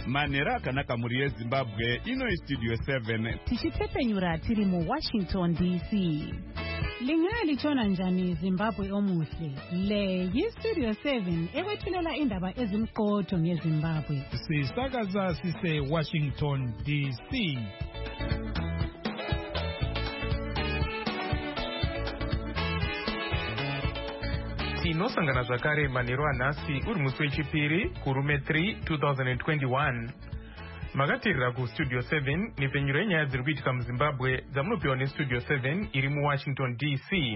Manera akanaka muri yeZimbabwe ino Studio 7 tichitepenyura tiri mu Washington DC. Lingaya lichona njani Zimbabwe omuhle. Le yiStudio 7 ewethulela indaba ezimqotho ngeZimbabwe. Sisakaza sise Washington DC. Tinosangana zvakare manheru anhasi uri musi wechipiri kurume 3 2021. Makateerera kuStudio 7 nepfenyuro yenyaya dziri kuitika muZimbabwe dzamunopiwa neStudio 7 iri muWashington DC.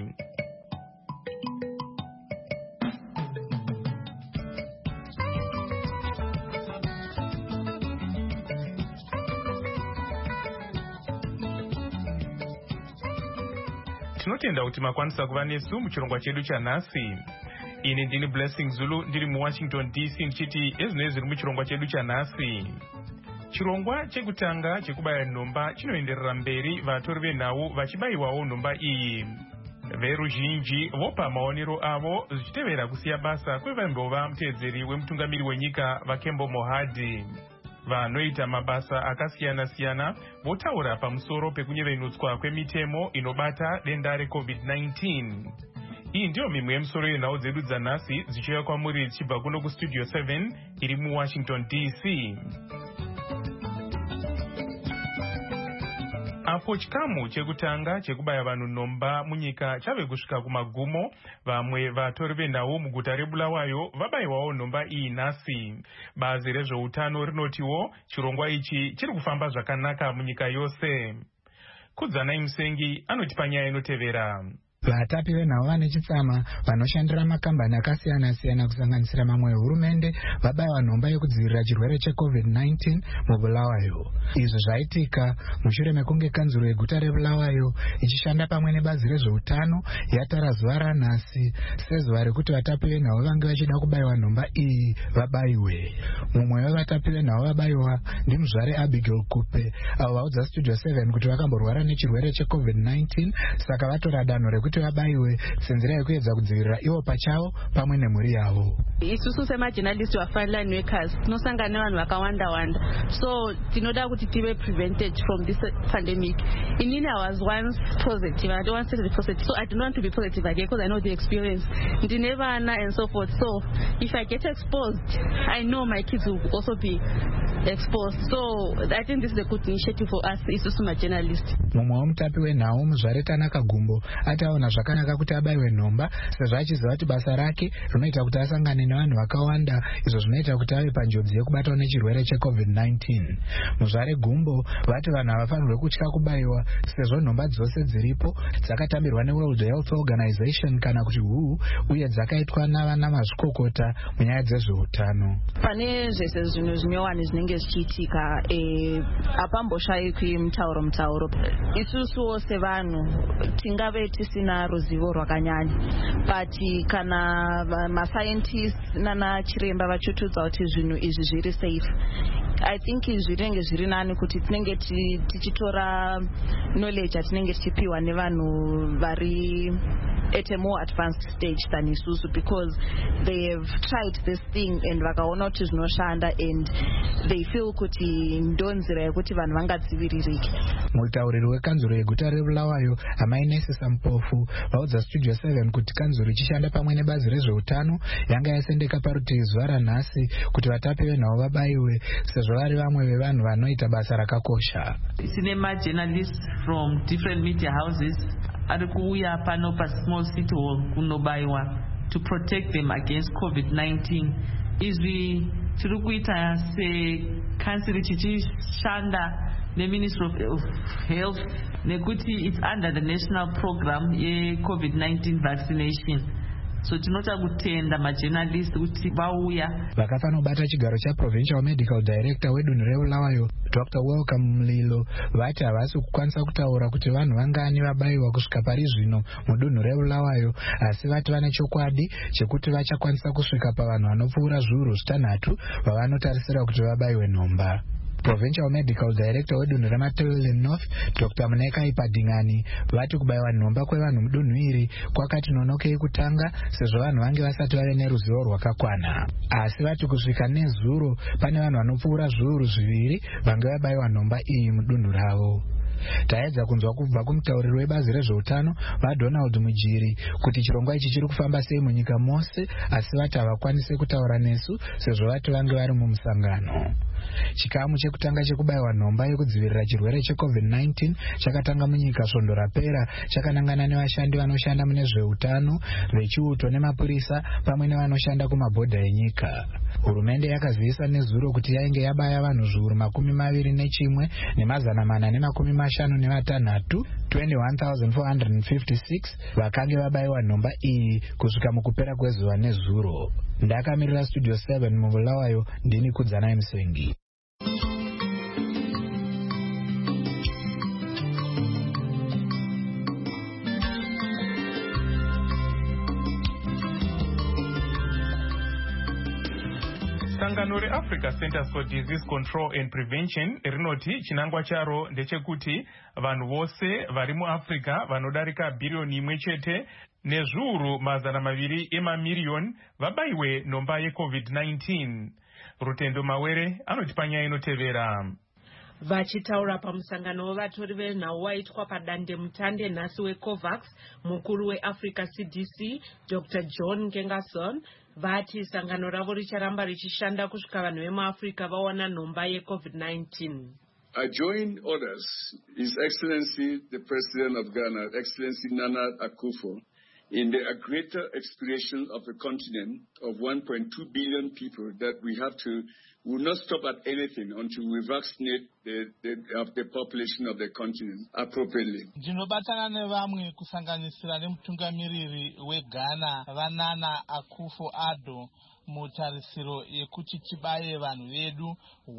Tinotenda kuti makwanisa kuva nesu muchirongwa chedu chanhasi. Ini ndini Blessing Zulu ndiri muWashington DC ndichiti ezvinoi zviri muchirongwa chedu chanhasi. Chirongwa chekutanga chekubaya nhomba chinoenderera mberi vatori venhau vachibayiwawo nhomba iyi. Veruzhinji vopa maonero avo zvichitevera kusiya basa kwevaimbova muteedzeri wemutungamiri wenyika vaKembo Mohadi. Vanoita mabasa akasiyana-siyana votaura pamusoro pekunyevenutswa kwemitemo inobata denda reCovid-19. Iyi ndiyo mimwe yemisoro yenhau dzedu dzanhasi dzichiuya kwamuri dzichibva kuno kuStudio 7 iri muWashington DC. Apo chikamu chekutanga chekubaya vanhu nhomba munyika chave kusvika kumagumo, vamwe vatori venhau muguta reBulawayo vabayiwawo nhomba iyi nhasi. Bazi rezveutano rinotiwo chirongwa ichi chiri kufamba zvakanaka munyika yose. Kudzanai Musengi anotipa nyaya inotevera. Vatapi venhau vane chitsama vanoshandira makambani akasiyana-siyana kusanganisira mamwe ehurumende vabayiwa nhomba yekudzivirira chirwere cheCovid-19 muBulawayo. Izvi zvaitika mushure mekunge kanzuro yeguta reBulawayo ichishanda pamwe nebazi rezveutano yatara zuva ranhasi sezuva rekuti vatapi venhau vange vachida kubayiwa nhomba iyi vabayiwe. Mumwe wevatapi venhau vabayiwa ndimuzvare Abigail Kupe, avo vaudza Studio 7 kuti vakamborwara nechirwere cheCovid-19 saka vatora danho rekuti vabayiwe senzira yekuedza kudzivirira ivo pachavo pamwe nemhuri yavo. Isusu semajournalists wafrontline workers tinosangana nevanhu vakawanda-wanda, so tinoda kuti tive prevented from this pandemic. Inini I was once positive, I don't want to be positive, so I don't want to be positive again because I know the experience. Ndine vana and so forth, so if I get exposed, I know my kids will also be exposed. So I think this is a good initiative for us, isusu majournalists. Mumwe womutapi wenhau muzvare Tanaka Gumbo ataona zvakanaka kuti abayiwe nhomba sezvo achiziva kuti basa rake rinoita kuti asangane nevanhu vakawanda, izvo zvinoita kuti ave panjodzi yekubatwa nechirwere cheCovid-19. Muzvare Gumbo vati vanhu havafanirwe kutya kubayiwa sezvo nhomba dzose dziripo dzakatambirwa neWorld Health Organization kana kuti WHO uye dzakaitwa navana mazvikokota munyaya dzezveutano. Pane zvese zvinhu zvinyowani zvinenge zvichiitika hapamboshayikwi mutauro. Isusuwo sevanhu tingave tisina ruzivo rwakanyanya, but kana mascientists nana chiremba vachitudza kuti zvinhu izvi zviri safe, I think zvinenge zviri nani kuti tinenge tichitora knowledge atinenge tichipiwa nevanhu vari at a more advanced stage than isusu, because they have tried this thing and vakaona kuti zvinoshanda and they feel kuti ndonzira yekuti vanhu vangadziviririke. Mutauriri wekanzuro yeguta reBulawayo Amainesi Sampofu vaudza Studio 7 kuti kanzuro ichishanda pamwe nebazi rezveutano yanga yasendeka parutivi zuva ranhasi kuti vatapi venhau vabayiwe sezvo vari vamwe vevanhu vanoita basa rakakosha. Tine majournalists from different media houses ari kuuya pano paSmall City Hall kunobayiwa to protect them against COVID-19. Izvi tiri kuita sekansiri tichishanda neMinistry of Health nekuti it's under the national program ye-COVID-19 vaccination. So tinota kutenda majournalists kuti vauya. Vakafanobata chigaro chaProvincial Medical Director wedunhu reBulawayo Dr. Welcome Mlilo vati havasi kukwanisa kutaura kuti vanhu vangani vabayiwa kusvika pari zvino mudunhu reBulawayo, asi vati vane chokwadi chekuti vachakwanisa kusvika pavanhu vanopfuura zviuru 6 vavanotarisira kuti vabayiwe nhomba. Provincial Medical Director wedunhu reMatabele North Dr. Munekai Padingani vati kubaiwa nhomba kwevanhu mudunhu iri kwakati nonokei kutanga sezvo vanhu vange vasati vave neruzivo rwakakwana. Asi vati kusvika nezuro pane vanhu vanopfuura zviuru zviviri vange vabaiwa nhomba iyi mudunhu ravo. Taedza kunzwa kubva kumutauriri webazi rezveutano vaDonald Mujiri kuti chirongwa ichi chiri kufamba sei munyika mose, asi vati havakwanise kutaura nesu sezvo vati vange vari mumusangano. Chikamu chekutanga chekubaiwa nhomba yekudzivirira chirwere cheCovid-19 chakatanga munyika svondo rapera chakanangana nevashandi vanoshanda mune zveutano, vechiuto nemapurisa pamwe nevanoshanda kumabhodha enyika. Hurumende yakazivisa nezuro kuti yainge yabaya vanhu zviuru 21 ne456 21,456 vakange vabayiwa nhomba iyi kusvika mukupera kwezuva nezuro. Ndakamirira Studio 7 mubulawayo ndini Kudzanai Musengi. Sangano reAfrica Centers for Disease Control and Prevention rinoti chinangwa charo ndechekuti vanhu vose vari muAfrica vanodarika bhiriyoni 1 nezviuru 200 emamiriyoni vabaiwe nhomba yeCovid-19. Rutendo Mawere anoti panyaya inotevera. Vachitaura pamusangano wevatori venhau waitwa padande mutande nhasi weCovax, mukuru weAfrica CDC Dr. John Nkengasong vati sangano ravo richaramba richishanda kusvika vanhu vemuAfrica vawana nhomba yeCovid-19. I join others, His Excellency the President of Ghana, Excellency Nana Akufo, in the greater expiration of a continent of 1.2 billion people that we will not stop at anything until we vaccinate the population of the continent appropriately. Ndinobatana nevamwe kusanganisira nemutungamiriri weGhana Vanana Akufo-Addo mutarisiro yekuti tibaye vanhu vedu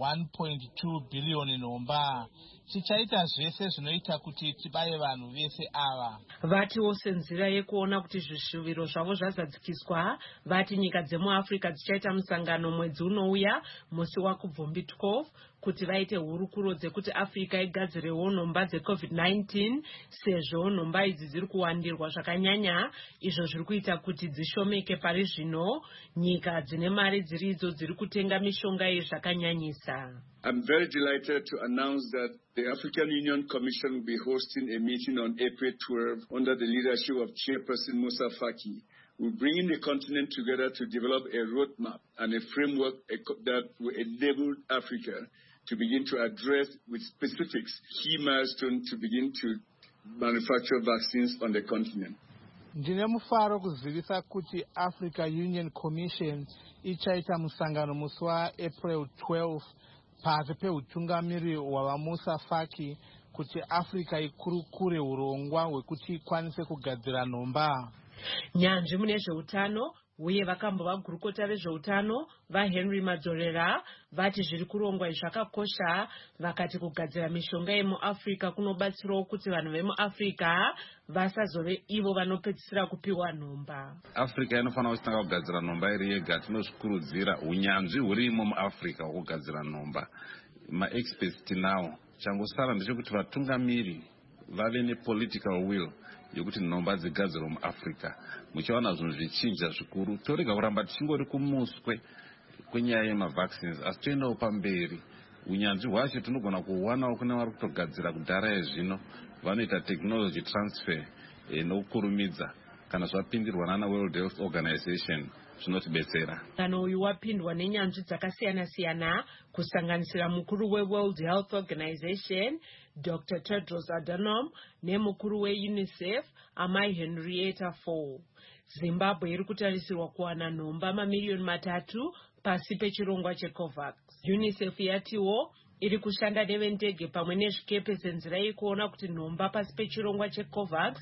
1.2 billion nhomba. Tichaita zvese zvinoita kuti tibaye vanhu vese ava. Vati wose nzira yekuona kuti zvishuviro zvavo zvazadzikiswa, vati nyika dzemuAfrica dzichaita musangano mwedzi unouya musi waKubvumbi 12 kuti vaite hurukuro dzekuti Africa igadzirewo nhomba dzeCovid-19 sezvo nhomba idzi dziri kuwandirwa zvakanyanya, izvo zviri kuita kuti dzishomeke pari zvino. Nyika dzine mari dziridzo dziri kutenga mishonga yezvakanyanyisa. I'm very delighted to announce that the African Union Commission will be hosting a meeting on April 12 under the leadership of Chairperson Moussa Faki. We're bringing the continent together to develop a roadmap and a framework that will enable Africa to begin to address with specifics key milestones to begin to manufacture vaccines on the continent. Ndine mufaro kuzivisa kuti Africa Union Commission ichaita musangano musi waApril 12 pasi peutungamiri wavaMoussa Faki kuti Africa ikurukure urongwa hwekuti ikwanise kugadzira nhomba. Nyanzvi mune zveutano uye vakambova gurukota vezveutano vaHenry Madzorera vati zviri kurongwa zvakakosha, vakati kugadzira mishonga yemuAfrica kunobatsirawo kuti vanhu vemuAfrica vasazove ivo vanopedzisira kupiwa nhomba. Africa inofanira kutanga kugadzira nhomba iri yega. Tinozvikurudzira unyanzvi hurimo muAfrica hwekugadzira nhomba. Ma-experts tinawo. Changosara ndechekuti vatungamiri vave nepolitical will yokuti nhomba dzigadzirwa muAfrica. Muchaona zvinhu zvichinja zvikuru. Torega kuramba tichingori kumuswe kwenyaya yemavaccines, asi toendawo pamberi. Unyanzvi hwacho tinogona kuwanawo kune vari kutogadzira kudhara zvino. Vanoita technology transfer nokukurumidza. Kana zvapindirwa nana World Health Organization zvinotibetsera. Kana uyu wapindwa nenyanzvi dzakasiyana-siyana kusanganisira mukuru weWorld Health Organization Dr. Tedros Adhanom nemukuru weUNICEF Amai Henrietta Fore. Zimbabwe iri kutarisirwa kuwana nhomba mamiriyoni 3 pasi pechirongwa cheCovax. UNICEF yatiwo iri kushanda nevendege pamwe nezvikepe senzira yekuona kuti nhomba pasi pechirongwa cheCovax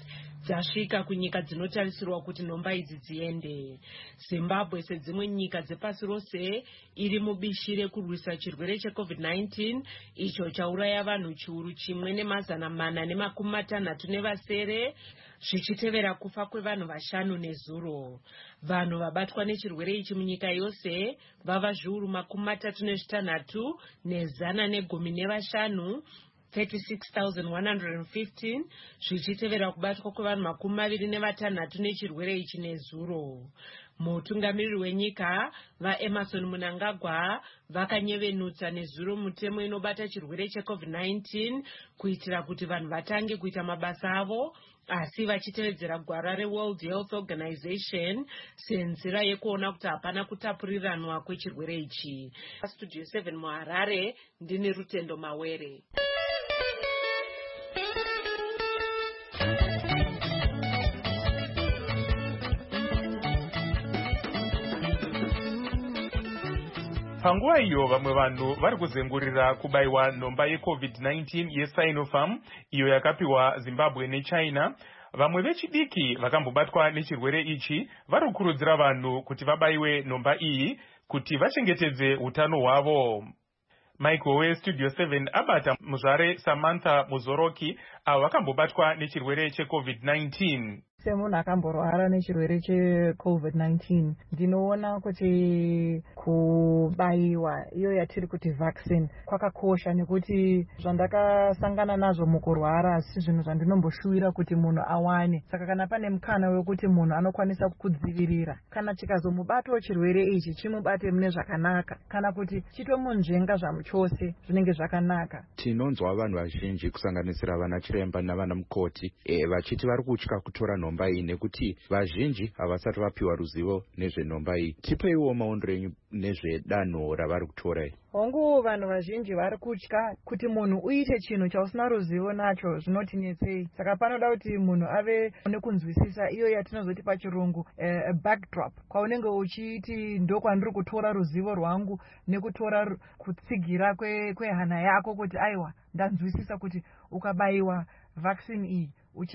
dzasvika kunyika dzinotarisirwa kuti nhomba idzi dziende. Zimbabwe sedzimwe nyika dzepasi rose iri mubishi rekurwisa chirwere cheCovid-19 icho chauraya vanhu chiuru chimwe nemazana mana nemakumi matanhatu nevasere, zvichitevera kufa kwevanhu 5 nezuro. Vanhu vabatwa nechirwere ichi munyika yose vava zviuru 36 nezana negumi nevashanu, 36,115, zvichitevera kubatwa kwevanhu 26 nechirwere ichi nezuro. Mutungamiriri wenyika vaEmmerson Mnangagwa vakanyevenutsa nezuro mutemo inobata chirwere cheCovid-19 kuitira kuti vanhu vatange kuita mabasa avo, asi vachitevedzera gwara reWorld Health Organization senzira yekuona kuti hapana kutapuriranwa kwechirwere ichi. Studio 7 muHarare, ndini Rutendo Mawere. Panguva iyo vamwe vanhu vari kuzengurira kubaiwa nhomba yeCovid-19 yeSinopharm iyo yakapiwa Zimbabwe neChina, vamwe vechidiki vakambobatwa nechirwere ichi vari kukurudzira vanhu kuti vabaiwe nhomba iyi kuti vachengetedze utano hwavo. Michael weStudio 7 abata muzvare Samantha Muzoroki avo vakambobatwa nechirwere cheCovid-19. Semunhu akamborwara nechirwere cheCovid-19 ndinoona kuti kubaiwa iyo yatiri kuti vaccine kwakakosha, nekuti zvandakasangana nazvo mukurwara asi zvinhu zvandinomboshuwira kuti munhu awane. Saka kana pane mukana wekuti munhu anokwanisa kudzivirira, kana chikazomubatawo chirwere ichi chimubate mune zvakanaka, kana kuti chitomunzvenga zvamuchose zvinenge zvakanaka. Tinonzwa vanhu vazhinji kusanganisira vana chiremba navana mukoti vachiti vari kutya kutora nhomba iyi nekuti vazhinji havasati vapiwa ruzivo nezvenhomba iyi. Tipeiwo maondero enyu nezvedanho ravari kutora. Hongu, vanhu vazhinji vari kutya kuti munhu uite chinhu chausina ruzivo nacho zvinotinetsei. Saka panoda kuti munhu ave nekunzwisisa iyo yatinozoti pachirungu backdrop, kwaunenge uchiti ndokwandiri kutora ruzivo rwangu nekutora kutsigira kwehana yako kuti aiwa ndanzwisisa kuti ukabaiwa vaccine iyi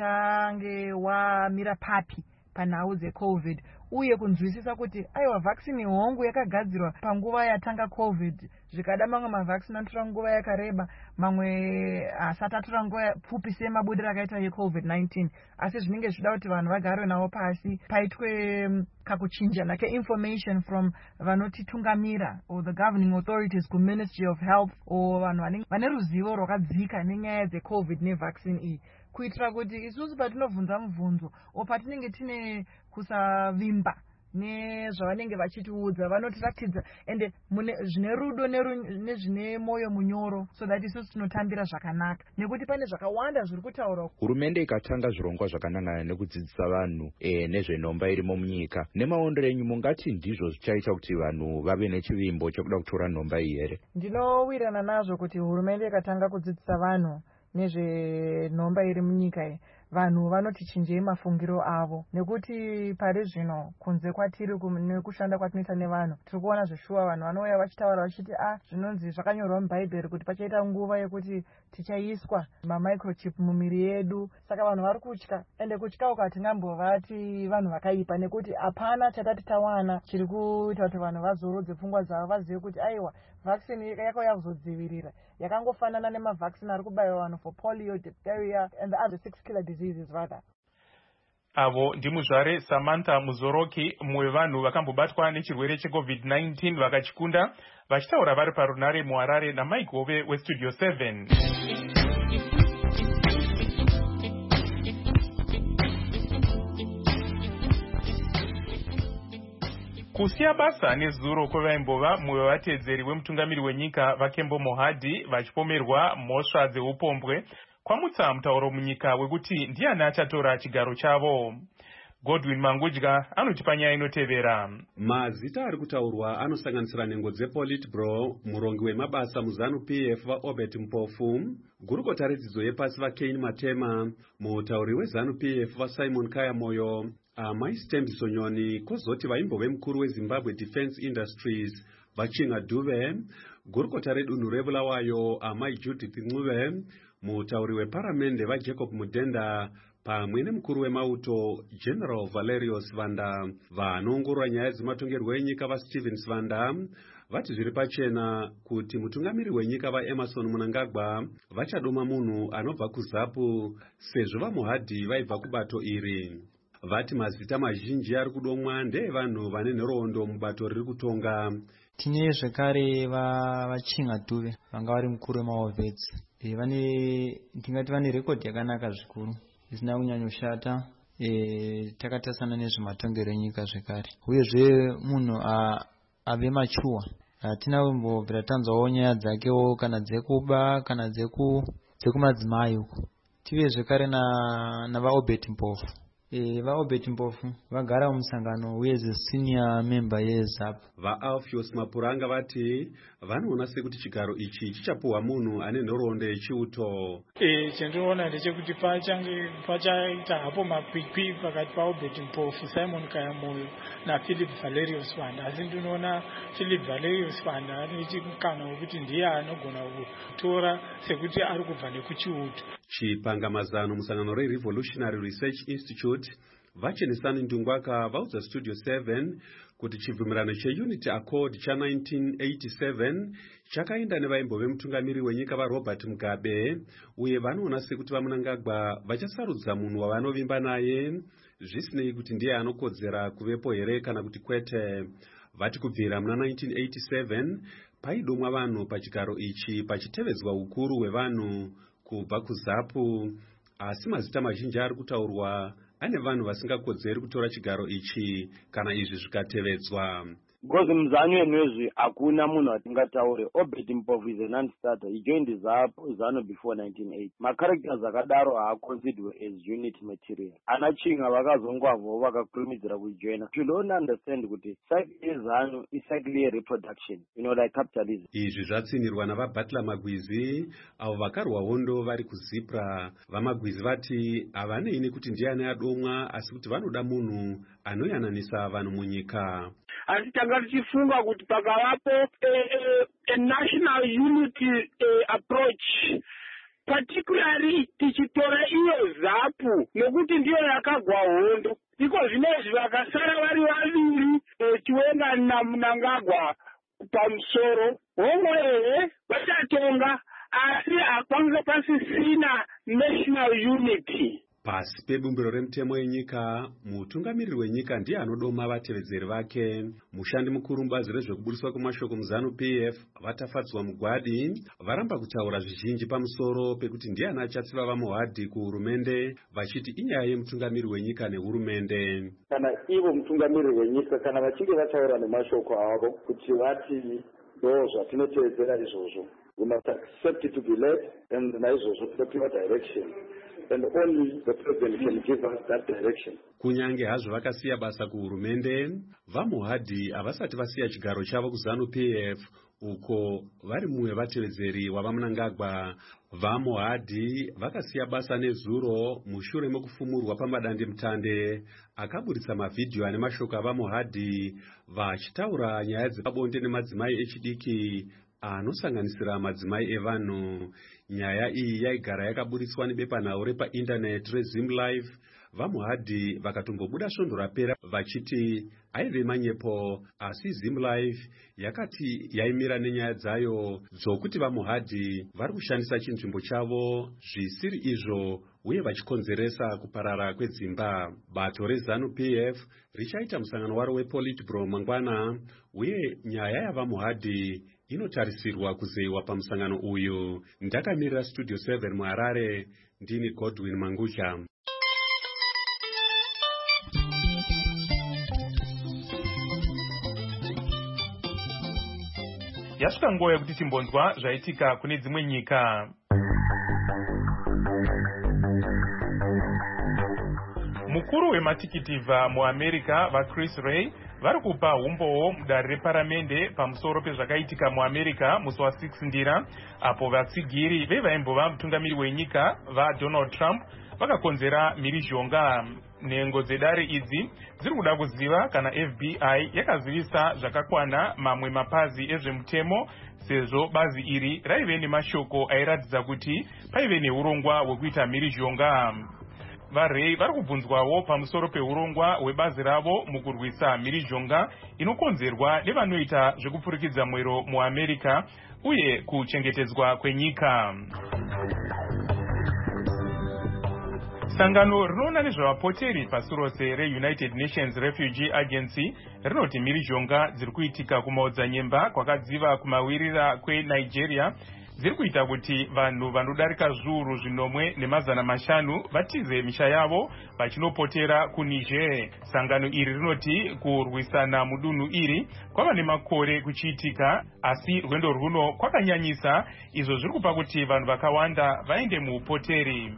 uchange wamira papi panhau dzeCovid, uye kunzwisisa kuti aiwa vaccine hongu yakagadzirwa panguva yatanga COVID, zvikada mamwe mavaccine anotora nguva yakareba, mamwe asati atora nguva pfupi semabudiro akaita yeCovid-19, asi zvinenge zvida kuti vanhu vagare nawo pasi, paitwe kakuchinjana keinformation from vanotitungamira or the governing authorities kuMinistry of Health or vanhu vane ruzivo rwakadzika nenyaya dzeCovid nevaccine iyi, kuitira kuti isusu patinovhunza mubvunzo o patinenge tine kusavimba nezvavanenge vachitiudza, vanotiratidza ende zvine rudo nezvine moyo munyoro, so that isusu tinotambira zvakanaka, nekuti pane zvakawanda zviri kutaurwa. Hurumende ikatanga zvirongwa zvakanangana nekudzidzisa vanhu nezvenhomba irimo munyika, nemaondero enyu mungati ndizvo zvichaita kuti vanhu vave nechivimbo chekuda kutora nhomba iyi here? Ndinowirirana nazvo kuti hurumende ikatanga kudzidzisa vanhu nezvenhomba iri munyika iyi, vanhu vanoti chinjei mafungiro avo, nekuti pari zvino kunze kwatiri nekushanda kwatinoita nevanhu tiri kuona zvishuwa vanhu vanouya vachitaura vachiti zvinonzi zvakanyorwa mubhaibheri kuti pachaita nguva yekuti tichaiswa mamicrochip mumiri yedu. Saka vanhu vari kutya, ende kutya uku hatingambovati vanhu vakaipa, nekuti hapana chatati tawana chiri kuita kuti vanhu vazorodze pfungwa dzavo, vazive kuti aiwa vaccine yakauya kuzodzivirira, yakangofanana nemavaccine ari kubayiwa vanhu for polio, diphtheria and the other 6 killer diseases rather. Avo ndimuzvare Samantha Muzoroki, mumwe vanhu vakambobatwa nechirwere cheCovid-19 vakachikunda, vachitaura vari parunare muHarare naMike Hove weStudio 7. Kusiya basa nezuro kwevaimbova mumwe wevatedzeri wemutungamiri wenyika vaKembo Mohadi vachipomerwa mhosva dzeupombwe kwamutsa mutauro munyika wekuti ndiani achatora chigaro chavo. Godwin Mangudya anotipa nyaya inotevera. Mazita ari kutaurwa anosanganisira nhengo dzePolitburo, murongi wemabasa muZANU-PF vaObert Mpofu, gurukota redzidzo yepasi vaKane Matema, mutauri weZANU-PF vaSimon Kayamoyo, Amai Stembiso Nyoni, kozoti vaimbove mukuru weZimbabwe Defence Industries vaChinga Dube, gurukota redunhu reBulawayo Amai Judith Ncube, mutauri weparamende vaJacob Mudenda, pamwe nemukuru wemauto General Valerius Vanda. Vanoongorora nyaya dzematongerwo enyika vaSteven Vanda vati zviri pachena kuti mutungamiri wenyika vaEmmerson Mnangagwa vachadoma munhu anobva kuZAPU sezvo vaMuhadhi vaibva kubato iri. Vati mazita mazhinji ari kudomwa ndeevanhu vane nhoroondo mubato riri kutonga. Tine zvekare vachinga Dube vanga vari mukuru wemahovhedzi. Ndingati vane rekodhi yakanaka zvikuru isina kunyanyoshata. Takatasana nezvematongero enyika zvekare. Uyezve munhu ave machuwa. Hatina kumbobvira tanzwawo nyaya dzakewo kana dzekuba kana dzekumadzimai uko. Tive zvekare navaObert Mpofu. VaObert Mpofu vagara mumusangano uye senior member yeZAPU. VaAlpheus Mapuranga vati vanoona sekuti chigaro ichi chichapuhwa munhu ane nhoroondo yechiuto. Chandinoona ndechekuti pachaita hapo makwikwi pakati paObert Mpofu, Simon Kayamoyo naPhilip Valerius Vanda. Asi ndinoona Philip Valerius Vanda ane mukana wekuti ndiye anogona kutora sekuti ari kubva nekuchiuto. Chipangamazano musangano reRevolutionary Research Institute vachenesani Ndungwaka vaudza Studio 7 kuti chibvumirano cheUnity Accord cha1987 chakaenda nevaimbo vemutungamiri wenyika vaRobert Mugabe, uye vanoona sekuti vaMnangagwa vachasarudza munhu wavanovimba naye zvisinei kuti ndiye anokodzera kuvepo here kana kuti kwete. Vati kubvira muna 1987 paidomwa vanhu pachigaro ichi pachitevedzwa ukuru hwevanhu kubva kuZAPU, asi mazita mazhinji ari kutaurwa ane vanhu vasingakodzeri kutora chigaro ichi kana izvi zvikatevedzwa. Because muzanyo enwezvi hakuna munhu atingataure. Obert Mpofu is a non-starter. He joined ZANU before 1980. Ma-characters akadaro haaconsidered as unit material. Ana Chinga vakazongwavho vakakurumidzira kujoina. You don't understand kuti cycle yeZANU is cycle reproduction, like capitalism. Izvi zvatsinirwa navaButler Magwizi avo vakarwa hondo vari kuZIPRA. VaMagwizi vati havanei kuti ndiani adomwa, asi kuti vanoda munhu anoyananisa vanhu munyika. Asi tanga tichifunga kuti pakavapo a national unity approach, particularly tichitora iyo ZAPU nokuti ndiyo yakagwa hondo. Iko zvinezvi vakasara vari vaviri Chiwenga naMnangagwa pamusoro. Homwe vachatonga asi hapanga pasisina national unity. Pasi pebumbiro remutemo yenyika, mutungamiriri wenyika ndiye anodoma vatevedzeri vake. Mushandi mukuru mubazi rezvekubudiswa kwemashoko muZANU-PF vatafadzwa Mugwadi varamba kutaura zvizhinji pamusoro pekuti ndiye achatsiva vaMuhadhi kuhurumende, vachiti inyaya yemutungamiri wenyika nehurumende. Kana ivo mutungamiriri wenyika kana vachinge vataura nemashoko avo kuti vati ndo zvatinotevedzera izvozvo, we must accept it to be led and naizvozvo topiwa direction. And only the president can give us that direction. Kunyange hazvo vakasiya basa kuhurumende, vaMuhadhi havasati vasiya chigaro chavo kuZANU-PF uko vari mumwe vatevedzeri wavaMnangagwa. VaMuhadhi vakasiya basa nezuro mushure mekufumurwa pamadandemutande akaburitsa mavhidhiyo ane mashoko avaMuhadhi vachitaura nyaya dzepabonde nemadzimai echidiki anosanganisira madzimai evanhu. Nyaya iyi yaigara yakaburitswa nebepanhau repaindaneti reZimLife. VaMuhadhi vakatombobuda svondo rapera vachiti aive manyepo, asi ZimLife yakati yaimira nenyaya dzayo dzokuti vaMuhadhi vari kushandisa chinzvimbo chavo zvisiri izvo uye vachikonzeresa kuparara kwedzimba. Bato reZANU-PF richaita musangano waro wePolitburo mangwana, uye nyaya yavaMuhadhi inotarisirwa kuzeyiwa pamusangano uyu. Ndakamirira Studio 7 muHarare, ndini Godwin Mangudya. Yasvika nguva yekuti timbonzwa zvaitika kune dzimwe nyika. Mukuru wematikitivha muAmerica vaChris Wray vari kupa umbowo mudare reparamende pamusoro pezvakaitika muAmerica musi wa6 ndira, apo vatsigiri vevaimbova mutungamiri wenyika vaDonald Trump vakakonzera mhirizhonga. Nhengo dzedare idzi dziri kuda kuziva kana FBI yakazivisa zvakakwana mamwe mapazi ezvemutemo, sezvo bazi iri raive nemashoko airatidza kuti paive neurongwa hwekuita mhirizhonga. varei vari kubvunzwawo pamusoro peurongwa hwebazi ravo mukurwisa mhirizhonga inokonzerwa nevanoita zvekupfurikidza mwero muamerica uye kuchengetedzwa kwenyika. Sangano rinoona nezvavapoteri pasi rose reUnited Nations Refugee Agency rinoti mhirizhonga dziri kuitika kumaodzanyemba kwakadziva kumawirira kweNigeria dziri kuita kuti vanhu vanodarika zviuru 1,500 vatize misha yavo vachinopotera kuNiger. Sangano iri rinoti kurwisana mudunhu iri kwava nemakore kuchiitika, asi rwendo rwuno kwakanyanyisa, izvo zviri kupa kuti vanhu vakawanda vaende muupoteri.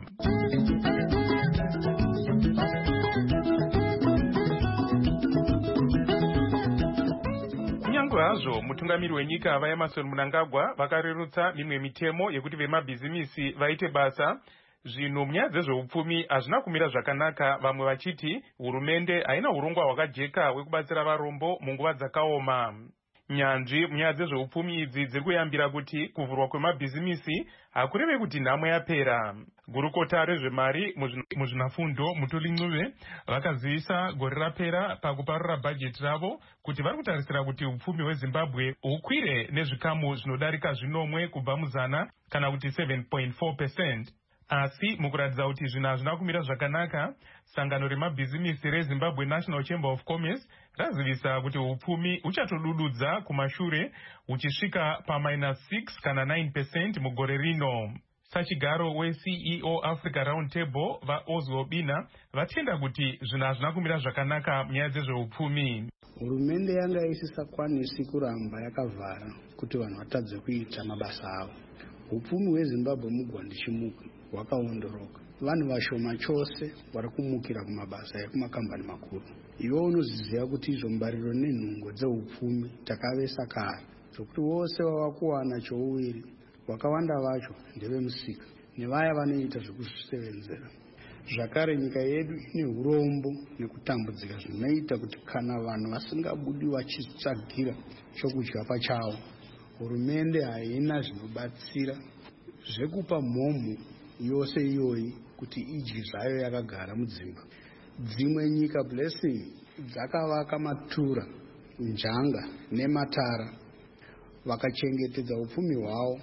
Hazvo mutungamiri wenyika vaEmmerson Mnangagwa vakarerutsa mimwe mitemo yekuti vemabhizimisi vaite basa. Zvino munyaya dzezveupfumi hazvina kumira zvakanaka, vamwe vachiti hurumende haina urongwa hwakajeka hwekubatsira varombo munguva dzakaoma. Nyanzvi munyaya dzezveupfumi idzi dziri kuyambira kuti kuvhurwa kwemabhizimisi hakureve kuti nhamo yapera. Gurukota rezvemari muzvinafundo Mutuli Ncube vakazivisa gore rapera pakuparura bhajeti ravo kuti vari kutarisira kuti upfumi hweZimbabwe hukwire nezvikamu zvinodarika 10 kubva muzana kana kuti 7.4%. Asi mukuratidza kuti zvinhu hazvina kumira zvakanaka, sangano remabhizimisi reZimbabwe National Chamber of Commerce razivisa kuti upfumi uchatodududza kumashure uchisvika pa-6 kana 9% mugore rino. Sachigaro weCEO Africa Round Table vaOzwo Bina vatenda kuti zvinhu hazvina kumira zvakanaka munyaya dzezveupfumi. Hurumende yanga isisakwanisi kuramba yakavhara kuti vanhu vatadze kuita mabasa avo. Upfumi hweZimbabwe mugwandichimuka hwakaondoroka. Vanhu vashoma chose vari kumukira kumabasa ekumakambani makuru. Iwe unoziziva kuti izvo mbariro nenhungo dzeupfumi takavesa kare, zvokuti vose vava kuwana chouviri, vakawanda vacho ndevemusika nevaya vanoita zvekuzvisevenzera. Zvakare nyika yedu ine urombo nekutambudzika zvinoita kuti kana vanhu vasingabudi vachitsvagira chokudya pachavo, hurumende haina zvinobatsira zvekupa mhomho yose iyoyi kuti idyi zvayo yakagara mudzimba. Dzimwe nyika Blessing dzakavaka matura, njanga nematara vakachengetedza upfumi hwavo.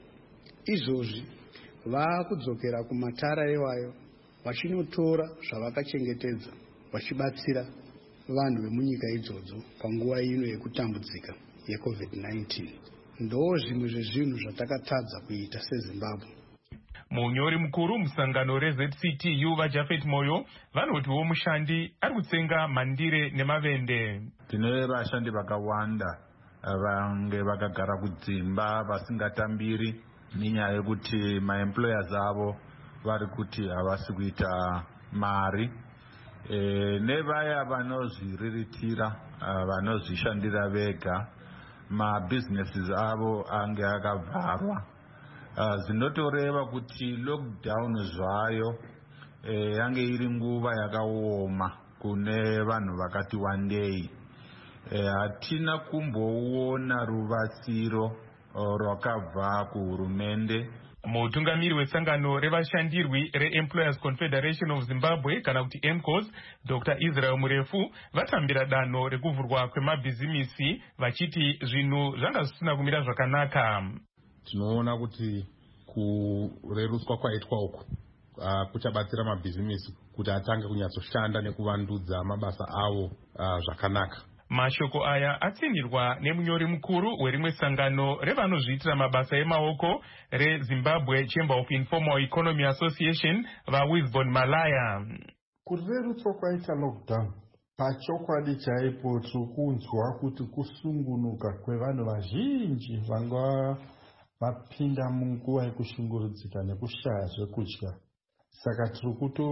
Izvozvi vakudzokera kumatara iwayo vachinotora zvavakachengetedza vachibatsira vanhu vemunyika idzodzo panguva ino yekutambudzika yeCovid-19. Ndo zvimwe zvezvinhu zvatakatadza kuita seZimbabwe. Munyori mukuru musangano reZCTU vaJafet Moyo vanotiwo mushandi ari kutsenga mandire nemavende. Tine vashandi vakawanda vange vakagara kudzimba vasingatambiri nenyaya yekuti maemployers avo vari kuti havasi kuita mari. Nevaya vanozviriritira vanozvishandira vega, mabusinesses avo ange akavharwa. Zvinotoreva kuti lockdown zvayo yange iri nguva yakaoma kune vanhu vakati wandei. Hatina kumboona rubatsiro rwakabva kuhurumende. Mutungamiri wesangano revashandirwi reEmployers Confederation of Zimbabwe kana kuti EMCOS, Dr. Israel Murefu vatambira danho rekuvhurwa kwemabhizimisi vachiti zvinhu zvanga zvisina kumira zvakanaka. Tinoona kuti kurerutswa kwaitwa uku kuchabatsira mabhizimisi kuti atange kunyatsoshanda nekuvandudza mabasa avo zvakanaka. Mashoko aya atsinirwa nemunyori mukuru werimwe sangano revanozviitira mabasa emaoko reZimbabwe Chamber of Informal Economy Association vaWisbon Malaya. Kurerutswa kwaita lockdown pachokwadi chaipo tirikunzwa kuti kusungunuka kwevanhu vazhinji vanga vapinda munguva yekushungurudzika nekushaya zvekudya. Saka tiri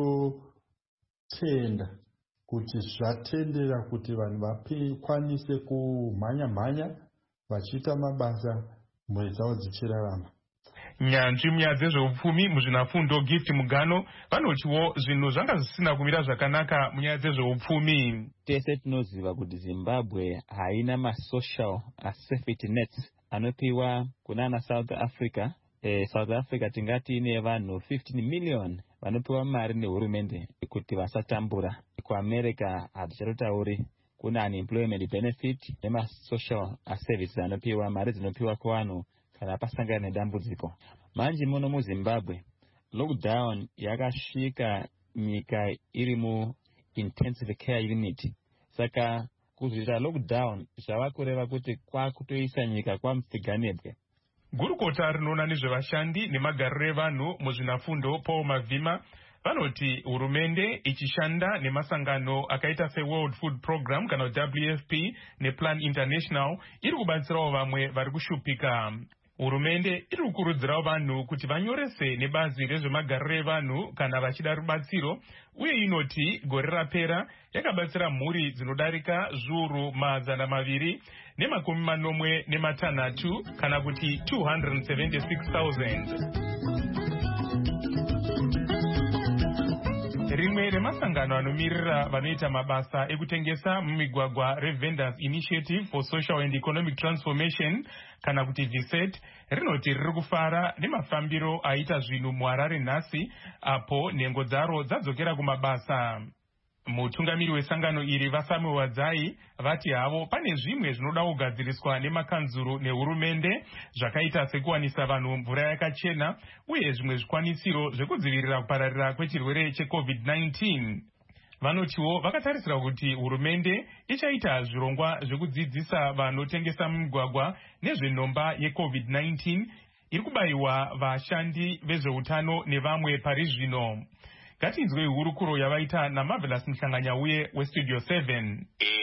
kutotenda kuti zvatendera kuti vanhu vakwanise kumhanya vachiita mabasa, mhuri dzavo dzichirarama. Nyanzvi munyaya dzezveupfumi muzvinafundo Gift Mugano vanotiwo zvinhu zvanga zvisina kumira zvakanaka munyaya dzezveupfumi. Tese tinoziva kuti Zimbabwe haina masocial safety nets anopiwa kunana South Africa South Africa tingati ine vanhu 15 million vanopiwa mari nehurumende kuti vasatambura. KuAmerica hatichatotauri, kuna unemployment benefit nemasocial services anopiwa, mari dzinopiwa kuvanhu kana pasangana nedambudziko. Manje muno muZimbabwe lockdown yakasvika nyika iri mu intensive care unit. Saka kuzvita lockdown zvava kureva kuti kwakutoisa nyika kwamupfiganebwe. Gurukota rinoona nezvevashandi nemagariro evanhu muzvinafundo Paul Mavhima vanoti hurumende ichishanda nemasangano akaita seWorld Food Program kana WFP nePlan International iri kubatsirawo vamwe vari kushupika. Hurumende iri kukurudzirawo vanhu kuti vanyorese nebazi rezvemagariro evanhu kana vachida rubatsiro, uye inoti gore rapera yakabatsira mhuri dzinodarika zviuru 246 kana kuti 276,000. Rimwe remasangano anomirira vanoita mabasa ekutengesa mumigwagwa reVendors Initiative for Social and Economic Transformation kana kuti VSET rinoti riri kufara nemafambiro aita zvinhu muHarare nhasi, apo nhengo dzaro dzadzokera kumabasa. Mutungamiri wesangano iri Vasamuel Wadzai vati havo pane zvimwe zvinoda kugadziriswa nemakanzuru nehurumende, zvakaita sekuwanisa vanhu mvura yakachena uye zvimwe zvikwanisiro zvekudzivirira kupararira kwechirwere cheCovid-19. Vanotiwo vakatarisira kuti hurumende ichaita zvirongwa zvekudzidzisa vanotengesa mumigwagwa nezvenhomba yeCovid-19 iri kubayiwa vashandi vezveutano nevamwe pari zvino. Ngatinzwe hurukuro yavaita naMarvelous Mhlanganyauye weStudio 7.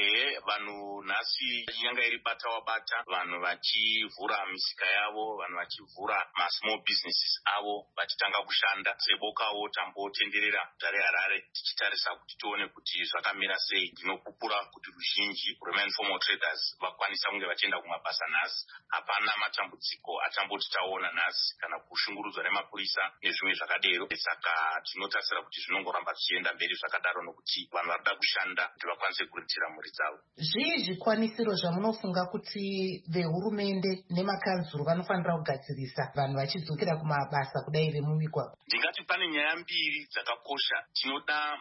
Vanhu nhasi yanga iri bata wabata, vanhu vachivhura misika yavo, vanhu vachivhura small businesses avo vachitanga kushanda. Sebokawo tambotenderera guta reHarare tichitarisa kuti tione kuti zvakamira sei. Ndinopupura kuti ruzhinji rwema-informal traders vakwanisa kunge vachienda kumabasa nhasi. Hapana matambudziko atamboti taona nhasi kana kushungurudzwa nemapurisa nezvimwe zvakadero. Saka tinotarisira kuti zvinongoramba zvichienda mberi zvakadaro nokuti vanhu varikuda kushanda kuti vakwanise kuriritira mhuri dzavo. Zvii zvikwanisiro zvamunofunga kuti vehurumende nemakanzuru vanofanira kugadzirisa vanhu vachidzokera kumabasa kudai vemumigwagwa? Ndingati pane nyaya mbiri dzakakosha. Tinoda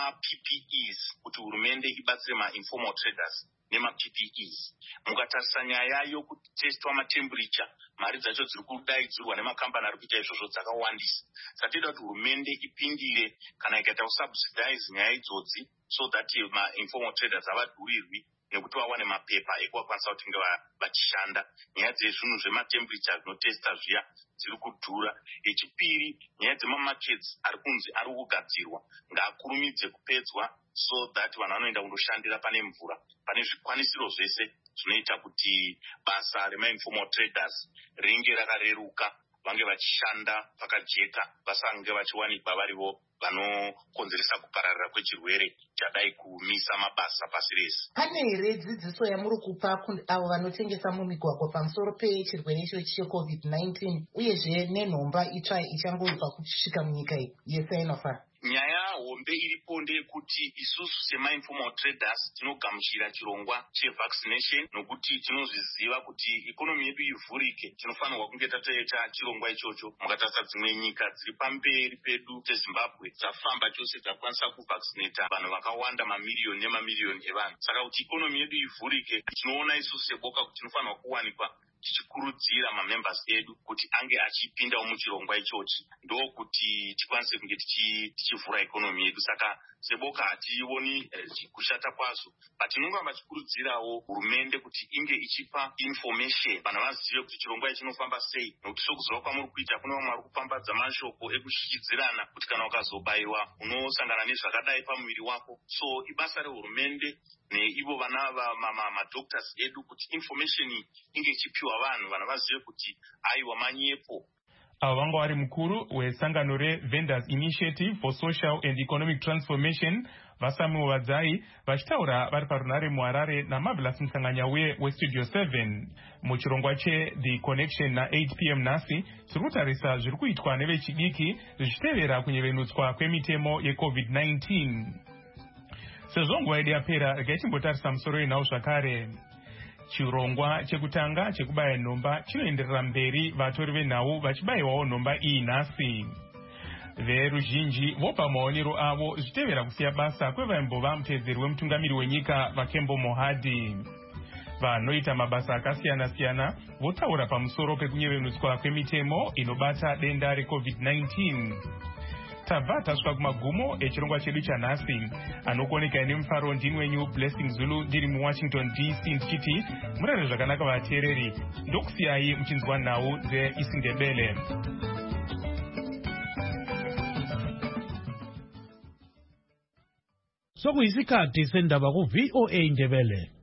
ma-PPEs kuti hurumende ibatsire ma-informal traders nema-PPEs. Mukatarisa nyaya yokutestwa matemperature, mari dzacho dziri kudaidzirwa nemakambani ari kuita izvozvo dzakawandisa. Saka tinoda kuti hurumende ipindire kana ikaita kusubsidize nyaya idzodzi so that ma-informal traders havadhurirwi nekuti vawane mapepa ekuvakwanisa kuti vachishanda. Nyaya dzezvinhu zvematemperature zvinotesta zviya dziri kudhura. Echipiri, nyaya dzemamarkets ari kunzi ari kugadzirwa ngaakurumidze kupedzwa so that vanhu vanoenda kundoshandira pane mvura, pane zvikwanisiro zvese zvinoita kuti basa rema-informal traders ringe rakareruka, vange vachishanda pakajeka, vasange vachiwanikwa varivo vanokonzeresa kupararira kwechirwere chadai kumisa mabasa pasi rese. Pane here dzidziso yamuri kupa avo vanotengesa mumigwagwa pamusoro pechirwere icho cheCovid-19 uyezve nenhomba itsva ichangoibva kusvika munyika iyi yese inofara? Nyaya hombe iripo ndeyekuti isusu sema-informal traders tinogamuchira chirongwa chevaccination nokuti tinozviziva kuti ikonomi yedu ivhurike tinofanirwa kunge tatoita chirongwa ichocho. Mukatarisa dzimwe nyika dziri pamberi pedu seZimbabwe dzafamba chose dzakwanisa kuvaccinata vanhu vakawanda, mamiliyoni nemamiliyoni evanhu. Saka kuti ikonomi yedu ivhurike, tinoona isusu seboka kuti tinofanirwa kuwanikwa tichikurudzira mamembers edu kuti ange achipindawo muchirongwa ichochi, ndokuti tikwanise kunge tichivhura ikonomi yedu. Saka seboka hationi kushata kwazo, but tinongamba tichikurudzirawo hurumende kuti inge ichipa information, vanhu vazive kuti chirongwa ichi chinofamba sei, nokuti sokuziva kwamuri kuita kune vamwe vari kupambadza mashoko ekushikidzirana kuti kana ukazobayiwa unosangana nezvakadai pamuviri wako. So ibasa rehurumende neivo vana madoctors edu kuti information inge ichipiwa vanhu vazive kuti aiwa manyepo. Ava vanga vari mukuru wesangano reVendors Initiative for Social and Economic Transformation Vasamuel Wadzai vachitaura vari parunare muHarare naMarvelous Mhlanganyauye weStudio 7. Muchirongwa cheThe Connection na8 p.m. nhasi tiri kutarisa zviri kuitwa nevechidiki zvichitevera kunyevenutswa kwemitemo yeCovid-19. Sezvo nguva yedu yapera, regai timbotarisa musoro yenhau zvakare. chirongwa chekutanga chekubaya nhomba chinoenderera mberi, vatori venhau vachibayiwawo nhomba iyi nhasi. Veruzhinji vopa maonero avo zvichitevera kusiya basa kwevaimbova mutevedzeri wemutungamiri wenyika vaKembo Mohadi. Vanoita mabasa akasiyana-siyana votaura pamusoro pekunyevenutswa kwemitemo inobata denda reCovid-19. Tabva tasvika kumagumo echirongwa chedu chanhasi. Anokuoneka nemufaro ndini wenyu Blessing Zulu ndiri muWashington DC ndichiti murare zvakanaka vateereri, ndokusiyai muchinzwa nhau dzeIsindebele. Sokuyisikhathi sendaba ku VOA Ndebele.